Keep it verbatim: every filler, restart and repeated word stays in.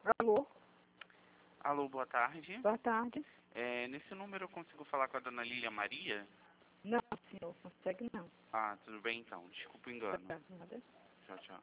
Alô, Alô, boa tarde. boa tarde. É, nesse número eu consigo falar com a dona Lília Maria? Não, senhor, consegue não. Ah, tudo bem então. Desculpa o engano. Tá, nada. Tchau, tchau.